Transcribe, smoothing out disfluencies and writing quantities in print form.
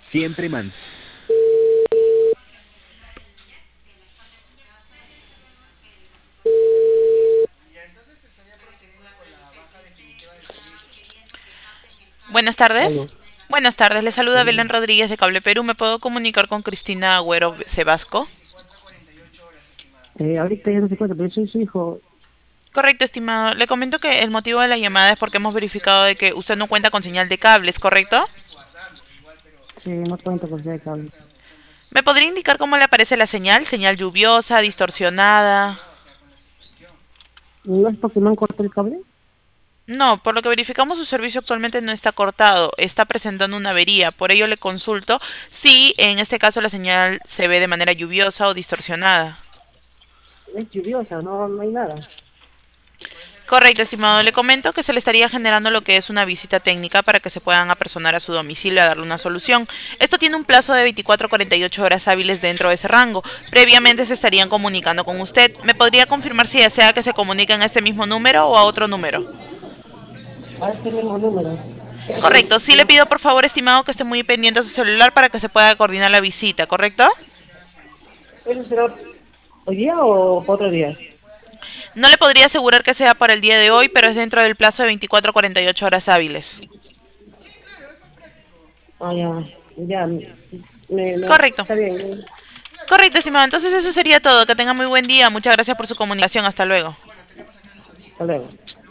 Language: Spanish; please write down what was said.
Siempre man. Buenas tardes. Aló. Buenas tardes, le saluda Belén Sí. Rodríguez de Cable Perú. ¿Me puedo comunicar con Cristina Agüero Sebasco? Ahorita ya no se encuentra, pero soy su hijo. Correcto, estimado. Le comento que el motivo de la llamada es porque hemos verificado de que usted no cuenta con señal de cables, ¿correcto? Sí, no cuento con de cable. ¿Me podría indicar cómo le aparece la señal? ¿Señal lluviosa, distorsionada? ¿No es porque me han cortado el cable? No, por lo que verificamos su servicio actualmente no está cortado, está presentando una avería. Por ello le consulto si en este caso la señal se ve de manera lluviosa o distorsionada. Es lluviosa, no hay nada. Correcto, estimado. Le comento que se le estaría generando lo que es una visita técnica para que se puedan apersonar a su domicilio a darle una solución. Esto tiene un plazo de 24 a 48 horas hábiles dentro de ese rango. Previamente se estarían comunicando con usted. ¿Me podría confirmar si desea que se comuniquen a este mismo número o a otro número? A este mismo número. Correcto. Sí le pido por favor, estimado, que esté muy pendiente de su celular para que se pueda coordinar la visita, ¿correcto? ¿Eso será hoy día o otro día? No le podría asegurar que sea para el día de hoy, pero es dentro del plazo de 24 a 48 horas hábiles. Ah, ya, ya, Correcto. está bien. Correcto, estimado. Entonces eso sería todo. Que tenga muy buen día. Muchas gracias por su comunicación. Hasta luego. Hasta luego.